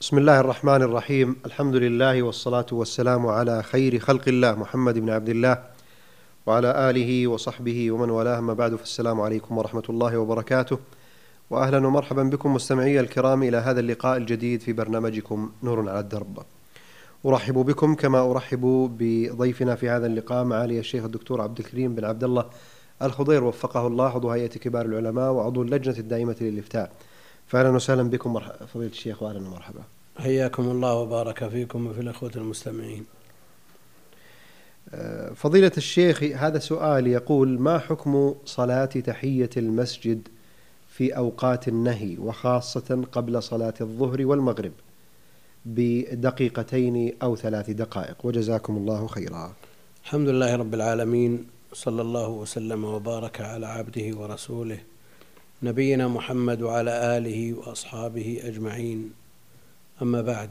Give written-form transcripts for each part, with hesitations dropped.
بسم الله الرحمن الرحيم. الحمد لله والصلاة والسلام على خير خلق الله محمد بن عبد الله وعلى آله وصحبه ومن والاه، ما بعد، فالسلام عليكم ورحمة الله وبركاته، وأهلا ومرحبا بكم مستمعي الكرام إلى هذا اللقاء الجديد في برنامجكم نور على الدرب. أرحب بكم كما أرحب بضيفنا في هذا اللقاء معالي الشيخ الدكتور عبد الكريم بن عبد الله الخضير وفقه الله، عضو هيئة كبار العلماء وعضو اللجنة الدائمة للإفتاء. فأهلا وسهلا بكم فضيلة الشيخ، وأهلا ومرحبا. حياكم الله وبارك فيكم وفي الأخوة المستمعين. فضيلة الشيخ، هذا سؤال يقول: ما حكم صلاة تحية المسجد في أوقات النهي، وخاصة قبل صلاة الظهر والمغرب بدقيقتين أو 3 دقائق، وجزاكم الله خيرا. الحمد لله رب العالمين، صلى الله وسلم وبارك على عبده ورسوله نبينا محمد وعلى آله وأصحابه أجمعين. أما بعد،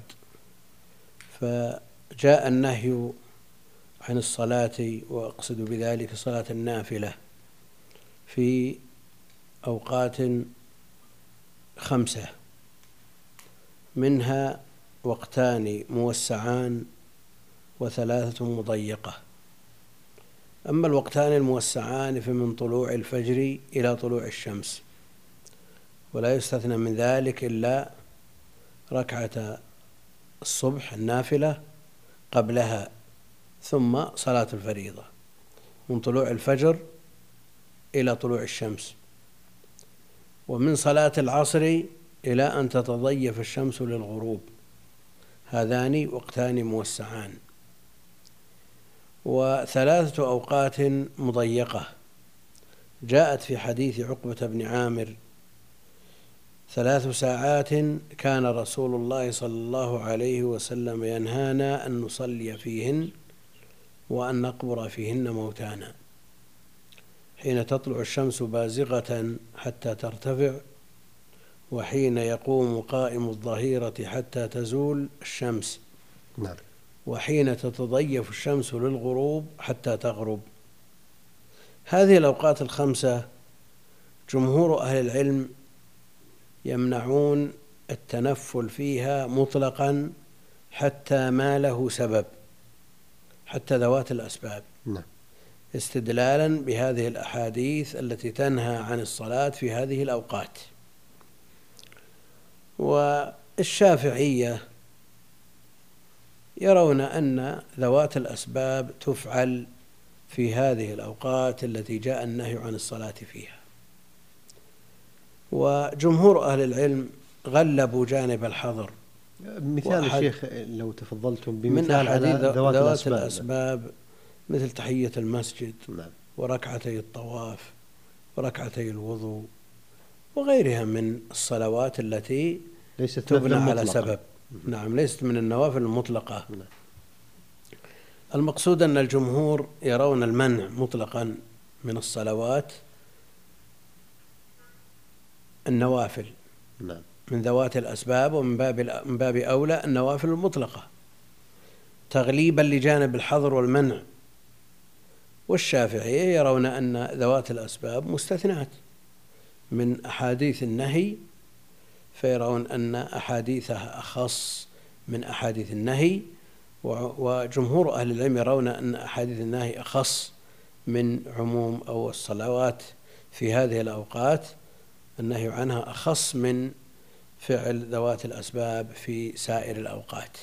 فجاء النهي عن الصلاة، وأقصد بذلك صلاة النافلة، في أوقات 5، منها وقتان موسعان و3 مضيقة. أما الوقتان الموسعان فمن طلوع الفجر إلى طلوع الشمس، ولا يستثنى من ذلك إلا ركعة الصبح النافلة قبلها، ثم صلاة الفريضة من طلوع الفجر إلى طلوع الشمس، ومن صلاة العصر إلى أن تتضيف الشمس للغروب. هذان وقتان موسعان. و3 أوقات مضيقة جاءت في حديث عقبة بن عامر: 3 ساعات كان رسول الله صلى الله عليه وسلم ينهانا أن نصلي فيهن وأن نقبر فيهن موتانا: حين تطلع الشمس بازغة حتى ترتفع، وحين يقوم قائم الظهيرة حتى تزول الشمس، وحين تتضيف الشمس للغروب حتى تغرب. هذه الأوقات 5 جمهور أهل العلم يمنعون التنفل فيها مطلقا حتى ما له سبب، حتى ذوات الأسباب، استدلالا بهذه الأحاديث التي تنهى عن الصلاة في هذه الأوقات. والشافعية يرون أن ذوات الأسباب تفعل في هذه الأوقات التي جاء النهي عن الصلاة فيها. وجمهور أهل العلم غلبوا جانب الحظر. مثال الشيخ لو تفضلتم بمثال على ذوات الأسباب مثل تحية المسجد، وركعتي الطواف، وركعتي الوضوء، وغيرها من الصلوات التي ليست تبنى على سبب. ليست من النوافل المطلقة. المقصود أن الجمهور يرون المنع مطلقا من الصلوات النوافل من ذوات الأسباب، ومن باب أولى النوافل المطلقة، تغليبا لجانب الحظر والمنع. والشافعية يرون أن ذوات الأسباب مستثنات من أحاديث النهي، فيرون أن أحاديثها أخص من أحاديث النهي. وجمهور أهل العلم يرون أن أحاديث النهي أخص من عموم أو الصلوات في هذه الأوقات، النهي عنها أخص من فعل ذوات الأسباب في سائر الأوقات.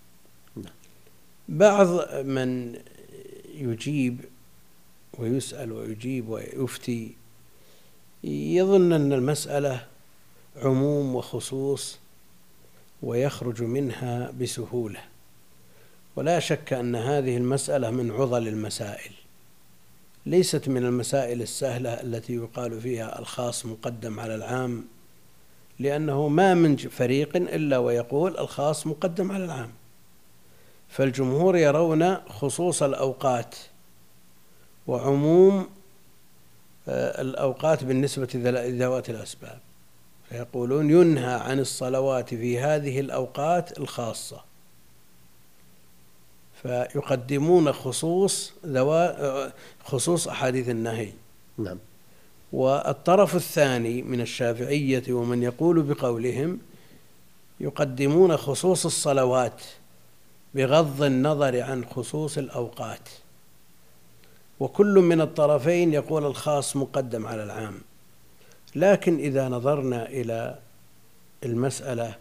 بعض من يجيب ويسأل ويجيب ويفتي يظن أن المسألة عموم وخصوص ويخرج منها بسهولة، ولا شك أن هذه المسألة من عضل المسائل، ليست من المسائل السهلة التي يقال فيها الخاص مقدم على العام، لأنه ما من فريق إلا ويقول الخاص مقدم على العام. فالجمهور يرون خصوص الأوقات وعموم الأوقات بالنسبة لذوات الأسباب، فيقولون ينهى عن الصلوات في هذه الأوقات الخاصة، فيقدمون خصوص أحاديث النهي. والطرف الثاني من الشافعية ومن يقول بقولهم يقدمون خصوص الصلوات بغض النظر عن خصوص الأوقات، وكل من الطرفين يقول الخاص مقدم على العام. لكن إذا نظرنا إلى المسألة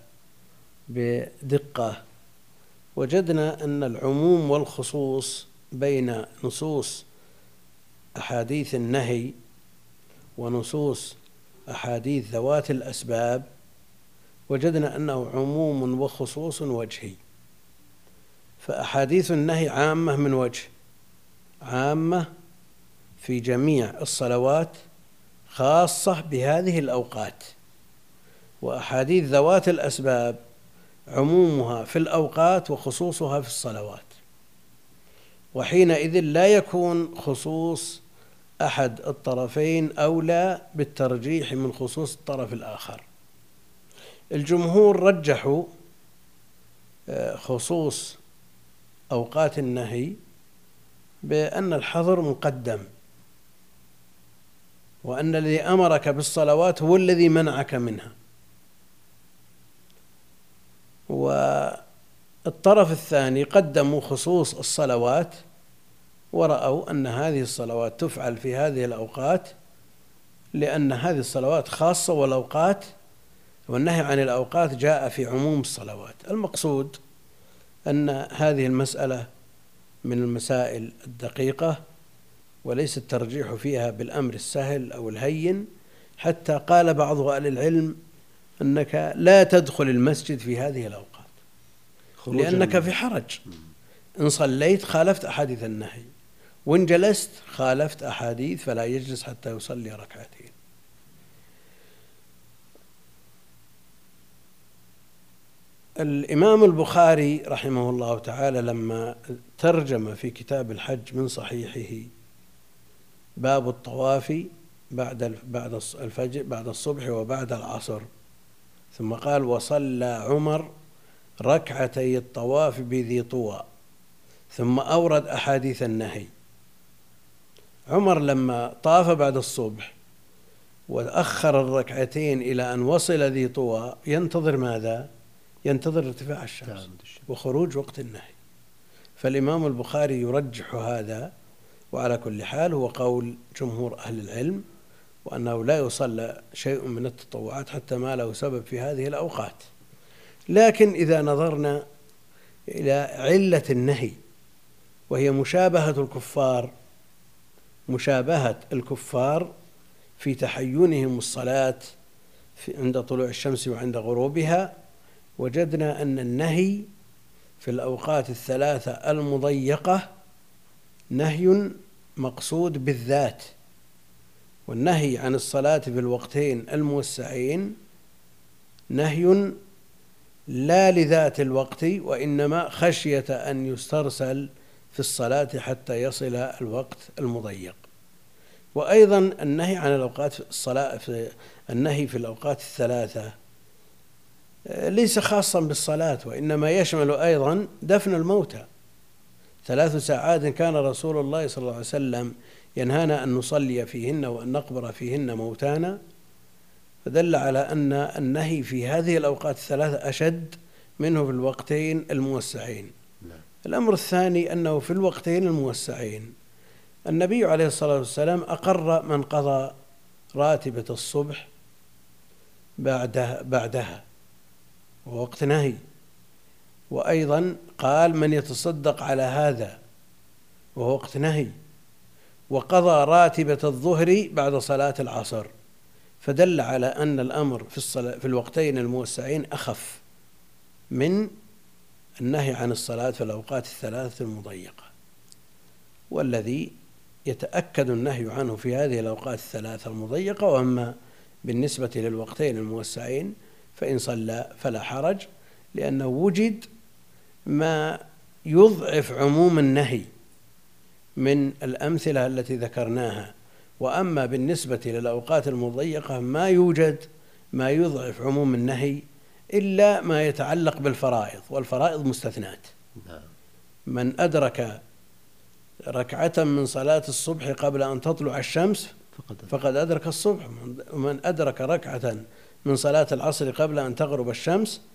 بدقة وجدنا أن العموم والخصوص بين نصوص أحاديث النهي ونصوص أحاديث ذوات الأسباب، وجدنا أنه عموم وخصوص وجهي. فأحاديث النهي عامة من وجه، عامة في جميع الصلوات، خاصة بهذه الأوقات. وأحاديث ذوات الأسباب عمومها في الأوقات وخصوصها في الصلوات، وحينئذ لا يكون خصوص أحد الطرفين أولى بالترجيح من خصوص الطرف الآخر. الجمهور رجحوا خصوص أوقات النهي بأن الحظر مقدم، وأن الذي أمرك بالصلوات هو الذي منعك منها. والطرف الثاني قدموا خصوص الصلوات ورأوا أن هذه الصلوات تفعل في هذه الأوقات، لأن هذه الصلوات خاصة، والأوقات والنهي عن الأوقات جاء في عموم الصلوات. المقصود أن هذه المسألة من المسائل الدقيقة، وليس الترجيح فيها بالأمر السهل أو الهين، حتى قال بعض أهل العلم أنك لا تدخل المسجد في هذه الأوقات لأنك في حرج. إن صليت خالفت أحاديث النهي، وإن جلست خالفت أحاديث، فلا يجلس حتى يصلي ركعتين. الإمام البخاري رحمه الله تعالى لما ترجم في كتاب الحج من صحيحه باب الطواف بعد الفجر، بعد الصبح وبعد العصر، ثم قال: وصلى عمر ركعتي الطواف بذي طوى، ثم أورد أحاديث النهي. عمر لما طاف بعد الصبح وأخر الركعتين إلى أن وصل ذي طوى ينتظر ماذا؟ ينتظر ارتفاع الشمس وخروج وقت النهي. فالإمام البخاري يرجح هذا، وعلى كل حال هو قول جمهور أهل العلم، وأنه لا يصلى شيء من التطوعات حتى ما له سبب في هذه الأوقات. لكن إذا نظرنا إلى علة النهي، وهي مشابهة الكفار في تحينهم الصلاة عند طلوع الشمس وعند غروبها، وجدنا أن النهي في الأوقات الثلاثة المضيقة نهي مقصود بالذات، والنهي عن الصلاة في الوقتين الموسعين نهي لا لذات الوقت، وإنما خشية أن يسترسل في الصلاة حتى يصل الوقت المضيق. وأيضا النهي عن الأوقات النهي في الأوقات الثلاثة ليس خاصا بالصلاة، وإنما يشمل أيضا دفن الموتى. 3 ساعات كان رسول الله صلى الله عليه وسلم ينهانا أن نصلي فيهن وأن نقبر فيهن موتانا، فدل على أن النهي في هذه الأوقات الثلاثة أشد منه في الوقتين الموسعين. الأمر الثاني أنه في الوقتين الموسعين النبي عليه الصلاة والسلام أقر من قضى راتبة الصبح بعدها ووقت نهي، وأيضا قال من يتصدق على هذا وهو وقت نهي، وقضى راتبة الظهر بعد صلاة العصر، فدل على أن الأمر في الوقتين الموسعين أخف من النهي عن الصلاة في الأوقات الثلاثة المضيقة. والذي يتأكد النهي عنه في هذه الأوقات الثلاثة المضيقة. وأما بالنسبة للوقتين الموسعين فإن صلى فلا حرج، لأنه وجد ما يضعف عموم النهي من الأمثلة التي ذكرناها. وأما بالنسبة للأوقات المضيقة ما يوجد ما يضعف عموم النهي إلا ما يتعلق بالفرائض، والفرائض مستثنات. من أدرك ركعة من صلاة الصبح قبل أن تطلع الشمس فقد أدرك الصبح، ومن أدرك ركعة من صلاة العصر قبل أن تغرب الشمس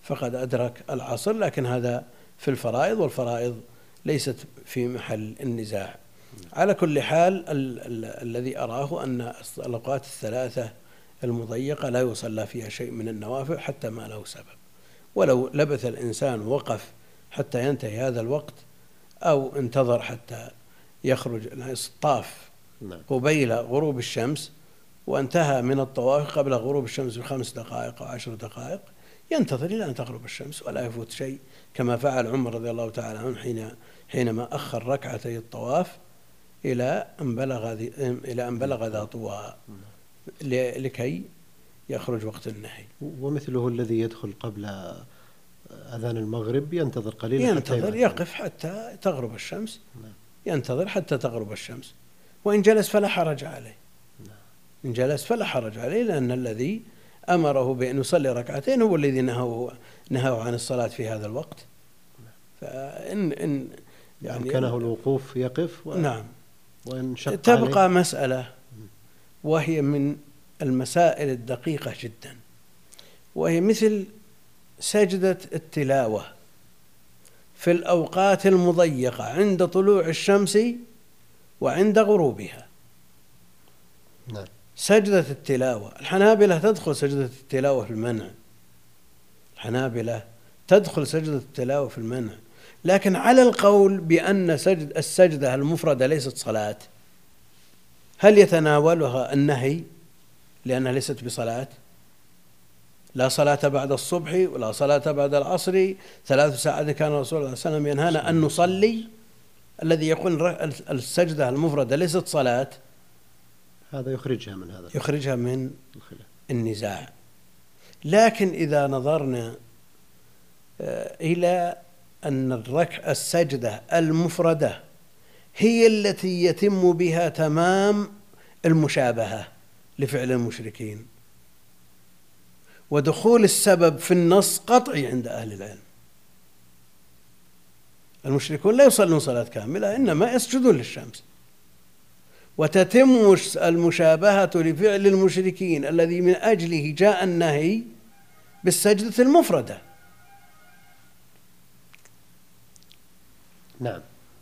فقد أدرك العصر، لكن هذا في الفرائض، والفرائض ليست في محل النزاع. على كل حال الذي أراه أن الأوقات الثلاثة المضيقة لا يصلى فيها شيء من النوافل حتى ما له سبب، ولو لبث الإنسان وقف حتى ينتهي هذا الوقت أو انتظر حتى يخرج طاف قبيل غروب الشمس وانتهى من الطواف قبل غروب الشمس ب5 دقائق أو 10 دقائق، ينتظر إلى أن تغرب الشمس ولا يفوت شيء، كما فعل عمر رضي الله تعالى عنه حينما أخر ركعتي الطواف إلى أن بلغ ذا طوى لكي يخرج وقت النهي. ومثله الذي يدخل قبل أذان المغرب ينتظر قليلا، ينتظر يقف حتى تغرب الشمس، ينتظر حتى تغرب الشمس، وإن جلس فلا حرج عليه، إن جلس فلا حرج عليه، لأن الذي أمره بأن يصلي ركعتين هو الذي نهاه عن الصلاة في هذا الوقت. فإن يعني كانه الوقوف يقف نعم. وإن شق تبقى عليه مسألة وهي من المسائل الدقيقة جدا، وهي مثل سجدة التلاوة في الأوقات المضيقة عند طلوع الشمس وعند غروبها. نعم. سجدة التلاوة الحنابلة تدخل سجدة التلاوة في المنع، الحنابلة تدخل سجدة التلاوة في المنع، لكن على القول بأن السجدة المفردة ليست صلاة، هل يتناولها النهي لأنها ليست بصلاة؟ لا صلاة بعد الصبح ولا صلاة بعد العصر، 3 ساعات كان رسول الله صلى الله عليه وسلم ينهانا أن نصلي. الذي يقول السجدة المفردة ليست صلاة هذا يخرجها من النزاع. لكن إذا نظرنا إلى أن السجدة المفردة هي التي يتم بها تمام المشابهة لفعل المشركين، ودخول السبب في النص قطعي عند أهل العلم. المشركون لا يصلون صلاة كاملة، إنما يسجدون للشمس، وتتم المشابهة لفعل المشركين الذي من أجله جاء النهي بالسجدة المفردة. نعم.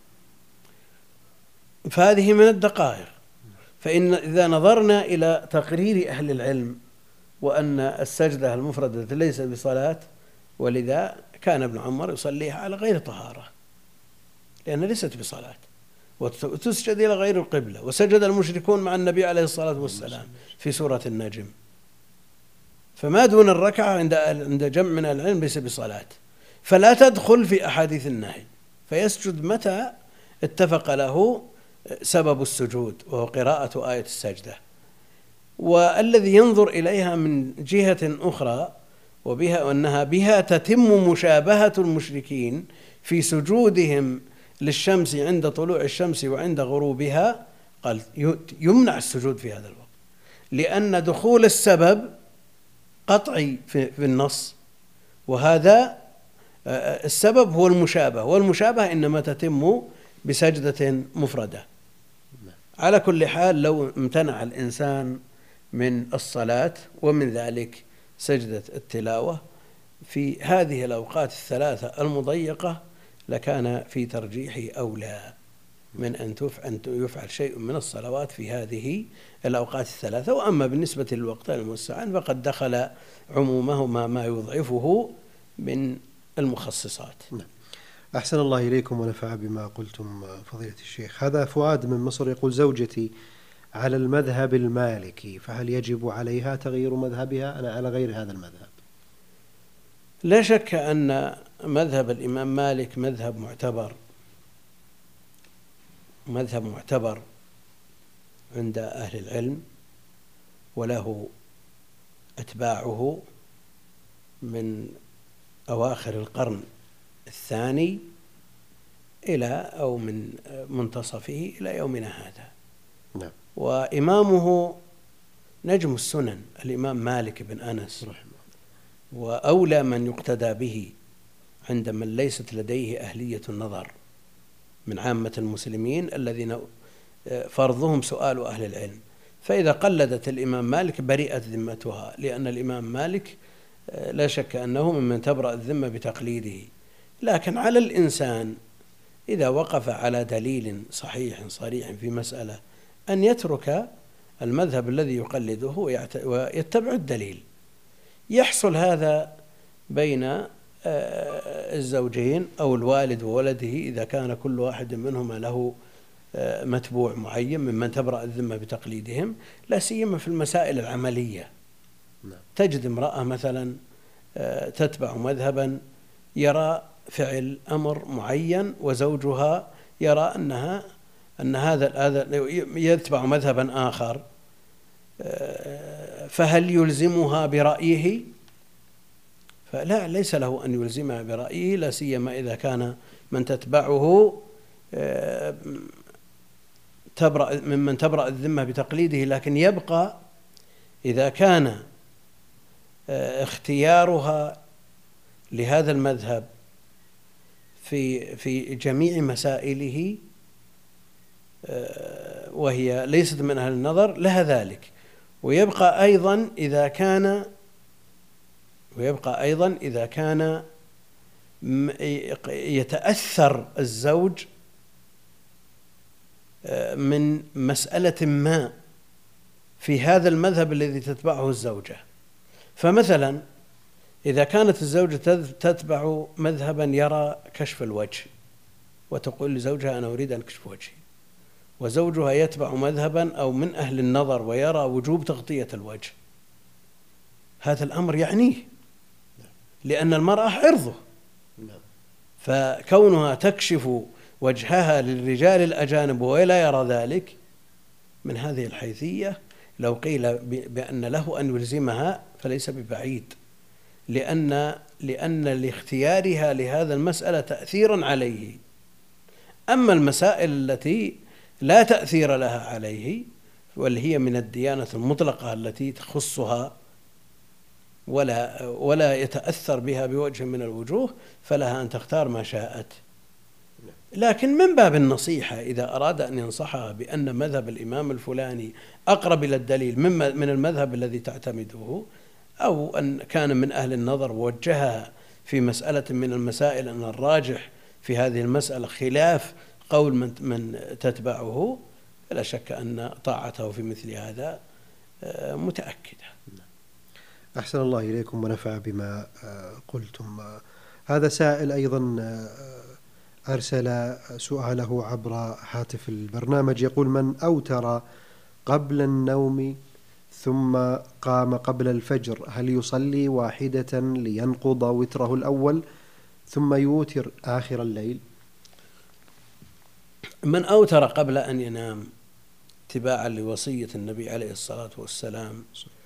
فهذه من الدقائق. فإن إذا نظرنا إلى تقرير أهل العلم وأن السجدة المفردة ليس بصلاة، ولذا كان ابن عمر يصليها على غير طهارة لأنها ليست بصلاة، وتسجد إلى غير القبلة، وسجد المشركون مع النبي عليه الصلاة والسلام في سورة النجم. فما دون الركعة عند جمع من العلم ليس بصلاة، فلا تدخل في أحاديث النهي، فيسجد متى اتفق له سبب السجود وهو قراءة آية السجدة. والذي ينظر إليها من جهة أخرى وأنها بها تتم مشابهة المشركين في سجودهم للشمس عند طلوع الشمس وعند غروبها، قال يمنع السجود في هذا الوقت، لأن دخول السبب قطعي في النص، وهذا السبب هو المشابهة، والمشابهة إنما تتم بسجدة مفردة. على كل حال لو امتنع الإنسان من الصلاة ومن ذلك سجدة التلاوة في هذه الأوقات الثلاثة المضيقة لكان في ترجيح أولى من أن يفعل شيء من الصلوات في هذه الأوقات الثلاثة. وأما بالنسبة للوقت المستعان فقد دخل عمومهما ما يضعفه من المخصصات. أحسن الله إليكم ونفع بما قلتم فضيلة الشيخ. هذا فؤاد من مصر يقول: زوجتي على المذهب المالكي، فهل يجب عليها تغيير مذهبها؟ أنا على غير هذا المذهب. لا شك أن مذهب الإمام مالك مذهب معتبر عند أهل العلم، وله أتباعه من أواخر القرن الثاني أو من منتصفه إلى يومنا هذا. نعم. وإمامه نجم السنن الإمام مالك بن أنس رحمه، وأولى من يقتدى به عند من ليست لديه أهلية النظر من عامة المسلمين الذين فرضهم سؤال أهل العلم. فإذا قلدت الإمام مالك برئت ذمتها، لأن الإمام مالك لا شك أنه ممن تبرأ الذمة بتقليده، لكن على الإنسان إذا وقف على دليل صحيح صريح في مسألة أن يترك المذهب الذي يقلده ويتبع الدليل. يحصل هذا بين الزوجين أو الوالد وولده إذا كان كل واحد منهما له متبوع معين ممن تبرأ الذمة بتقليدهم، لا سيما في المسائل العملية. تجد امرأة مثلا تتبع مذهبا يرى فعل أمر معين، وزوجها يرى أن هذا يتبع مذهبا آخر، فهل يلزمها برأيه؟ فلا، ليس له أن يلزمها برأيه، لا سيما إذا كان من تتبعه ممن تبرأ الذمة بتقليده، لكن يبقى إذا كان اختيارها لهذا المذهب في جميع مسائله وهي ليست من أهل النظر لها ذلك. ويبقى أيضا إذا كان يتأثر الزوج من مسألة ما في هذا المذهب الذي تتبعه الزوجة. فمثلا إذا كانت الزوجة تتبع مذهبا يرى كشف الوجه، وتقول لزوجها أنا أريد أن أكشف وجهي، وزوجها يتبع مذهبا أو من أهل النظر ويرى وجوب تغطية الوجه، هذا الأمر يعنيه، لأن المرأة عرضه، فكونها تكشف وجهها للرجال الأجانب ولا يرى ذلك من هذه الحيثية، لو قيل بأن له أن يلزمها فليس ببعيد، لأن لاختيارها لهذا المسألة تأثيرا عليه. أما المسائل التي لا تأثير لها عليه واللي هي من الديانة المطلقة التي تخصها ولا يتأثر بها بوجه من الوجوه، فلها أن تختار ما شاءت. لكن من باب النصيحة إذا أراد أن ينصحها بأن مذهب الإمام الفلاني أقرب إلى الدليل من المذهب الذي تعتمده، أو أن كان من أهل النظر ووجهها في مسألة من المسائل أن الراجح في هذه المسألة خلاف قول من تتبعه، فلا شك أن طاعته في مثل هذا متأكدة. أحسن الله إليكم ونفع بما قلتم. هذا سائل أيضا أرسل سؤاله عبر هاتف البرنامج، يقول: من أوتر قبل النوم ثم قام قبل الفجر هل يصلي واحدة لينقض وتره الأول ثم يوتر آخر الليل؟ من أوتر قبل أن ينام اتباعا لوصية النبي عليه الصلاة والسلام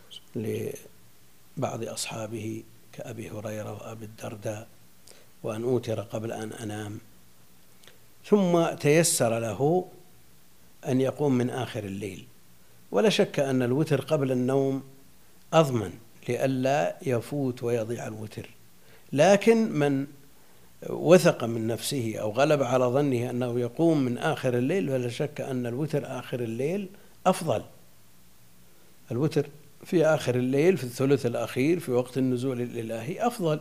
لبعض أصحابه كأبي هريرة وأبي الدرداء، وأن أوتر قبل أن أنام، ثم تيسر له أن يقوم من آخر الليل، ولا شك أن الوتر قبل النوم أضمن لئلا يفوت ويضيع الوتر. لكن من وثق من نفسه أو غلب على ظنه أنه يقوم من آخر الليل، ولا شك أن الوتر آخر الليل أفضل. الوتر في آخر الليل في الثلث الأخير في وقت النزول الإلهي أفضل،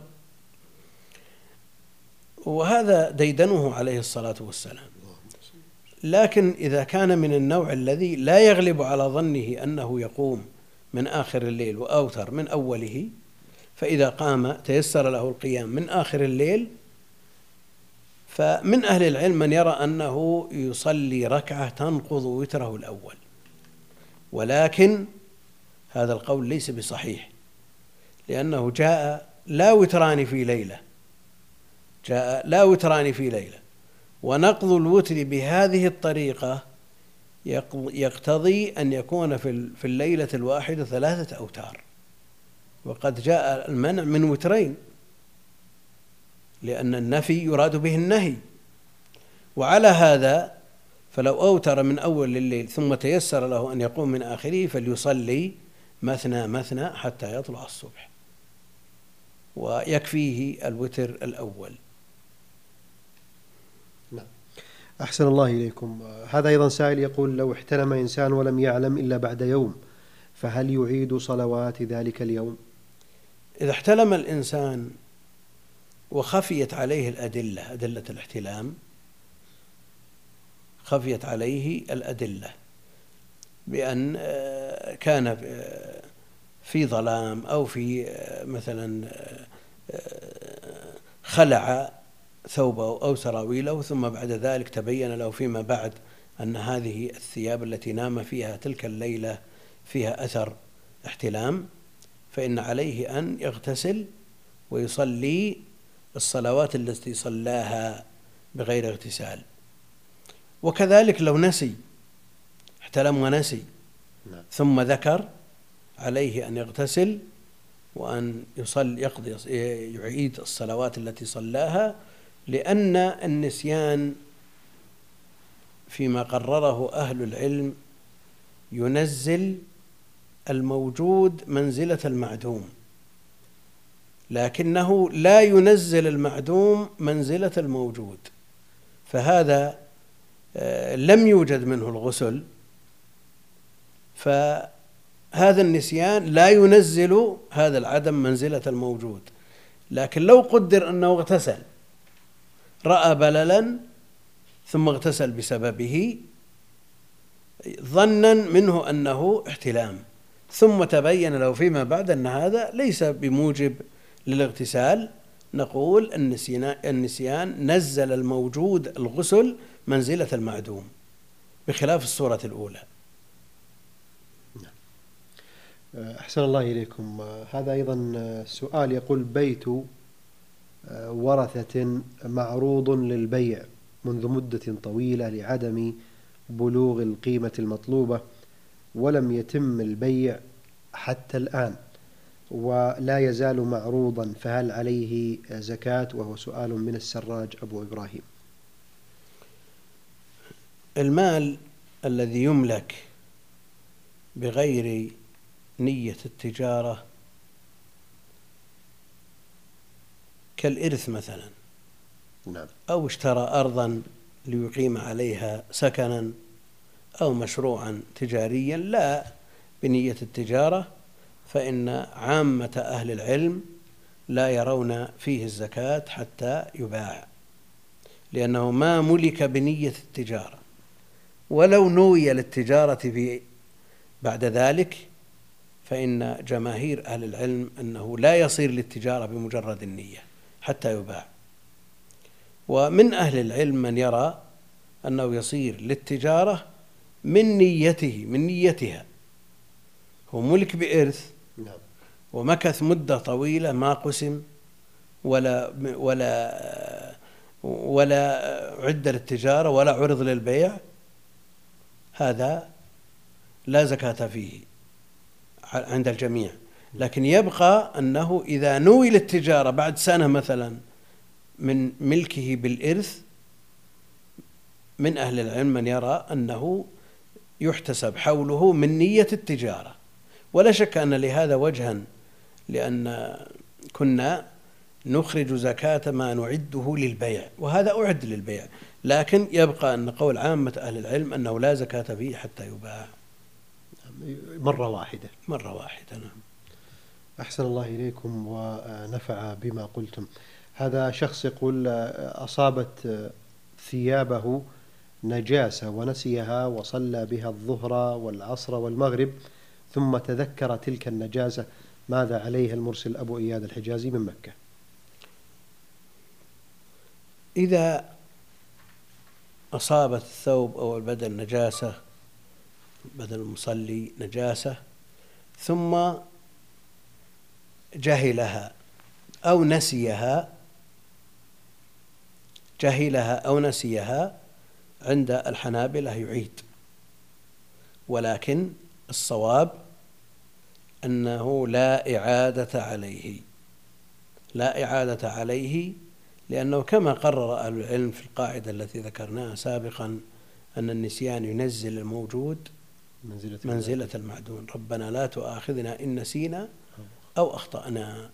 وهذا ديدنه عليه الصلاة والسلام. لكن إذا كان من النوع الذي لا يغلب على ظنه أنه يقوم من آخر الليل وأوتر من أوله، فإذا قام تيسر له القيام من آخر الليل، فمن أهل العلم من يرى أنه يصلي ركعة تنقض وتره الأول، ولكن هذا القول ليس بصحيح، لأنه جاء لا وتران في ليلة، ونقض الوتر بهذه الطريقة يقتضي أن يكون في الليلة الواحدة 3 أوتار، وقد جاء المنع من وترين، لأن النفي يراد به النهي. وعلى هذا فلو أوتر من أول الليل ثم تيسر له أن يقوم من آخره فليصلي مثنى حتى يطلع الصبح، ويكفيه الوتر الأول. أحسن الله إليكم. هذا أيضا سائل يقول: لو احتلم إنسان ولم يعلم إلا بعد يوم فهل يعيد صلوات ذلك اليوم؟ إذا احتلم الإنسان وخفيت عليه أدلة الاحتلام، خفيت عليه الأدلة بأن كان في ظلام أو في مثلا خلع ثوبه أو سراويله، ثم بعد ذلك تبين له فيما بعد أن هذه الثياب التي نام فيها تلك الليلة فيها أثر احتلام، فإن عليه أن يغتسل ويصلي الصلوات التي صلاها بغير اغتسال. وكذلك لو نسي، احتلم ونسي ثم ذكر، عليه أن يغتسل وأن يعيد الصلوات التي صلاها، لأن النسيان فيما قرره أهل العلم ينزل الموجود منزلة المعدوم، لكنه لا ينزل المعدوم منزلة الموجود. فهذا لم يوجد منه الغسل، فهذا النسيان لا ينزل هذا العدم منزلة الموجود. لكن لو قدر أنه اغتسل، رأى بللا ثم اغتسل بسببه ظنا منه أنه احتلام، ثم تبين له فيما بعد أن هذا ليس بموجب للاغتسال، نقول النسيان نزل الموجود الغسل منزلة المعدوم، بخلاف الصورة الأولى. أحسن الله إليكم. هذا أيضا سؤال يقول: بيت ورثة معروض للبيع منذ مدة طويلة لعدم بلوغ القيمة المطلوبة، ولم يتم البيع حتى الآن، ولا يزال معروضا، فهل عليه زكاة؟ وهو سؤال من السراج أبو إبراهيم. المال الذي يملك بغير نية التجارة كالإرث مثلا، نعم، أو اشترى أرضا ليقيم عليها سكنا، أو مشروعا تجاريا لا بنية التجارة، فإن عامة أهل العلم لا يرون فيه الزكاة حتى يباع، لأنه ما ملك بنية التجارة. ولو نوي للتجارة بعد ذلك، فإن جماهير أهل العلم أنه لا يصير للتجارة بمجرد النية حتى يباع. ومن أهل العلم من يرى أنه يصير للتجارة من نيتها، هو ملك بإرث ومكث مدة طويلة ما قسم ولا عد للتجارة ولا عرض للبيع، هذا لا زكاة فيه عند الجميع. لكن يبقى أنه إذا نوي للتجارة بعد سنة مثلا من ملكه بالإرث، من أهل العلم من يرى أنه يحتسب حوله من نية التجارة. ولا شك أن لهذا وجها، لأن كنا نخرج زكاة ما نعده للبيع، وهذا أعد للبيع، لكن يبقى أن قول عامة أهل العلم أنه لا زكاة فيه حتى يباع مرة واحدة. نعم. أحسن الله إليكم ونفع بما قلتم. هذا شخص يقول: أصابت ثيابه نجاسة ونسيها وصلى بها الظهر والعصر والمغرب، ثم تذكر تلك النجاسة، ماذا عليه؟ المرسل أبو إياد الحجازي من مكة. إذا أصابت الثوب أو البدن نجاسة، بدن المصلي نجاسة، ثم جهلها أو نسيها، عند الحنابلة يعيد، ولكن الصواب أنه لا إعادة عليه، لأنه كما قرر أهل العلم في القاعدة التي ذكرناها سابقا أن النسيان ينزل الموجود منزلة المعدوم. ربنا لا تؤاخذنا إن نسينا أو أخطأنا.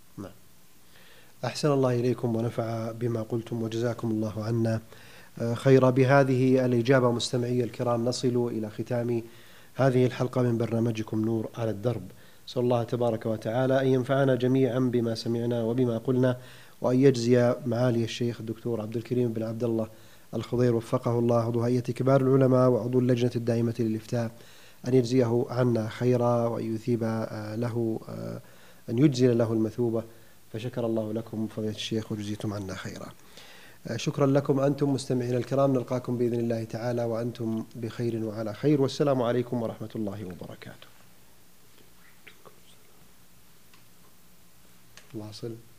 أحسن الله إليكم ونفع بما قلتم، وجزاكم الله عنا خيرا. بهذه الإجابة مستمعي الكرام نصل إلى ختام هذه الحلقة من برنامجكم نور على الدرب. نسأل الله تبارك وتعالى أن ينفعنا جميعا بما سمعنا وبما قلنا، وأن يجزي معالي الشيخ الدكتور عبد الكريم بن عبد الله الخضير وفقه الله عضو هيئة كبار العلماء وعضو اللجنة الدائمة للإفتاء أن يجزيه عنا خيرا، وأن يثيب له أن يجزل له المثوبة. فشكر الله لكم فضيلة الشيخ وجزيتم عنا خيرا. شكرا لكم أنتم مستمعين الكرام، نلقاكم بإذن الله تعالى وأنتم بخير وعلى خير، والسلام عليكم ورحمة الله وبركاته. واصل.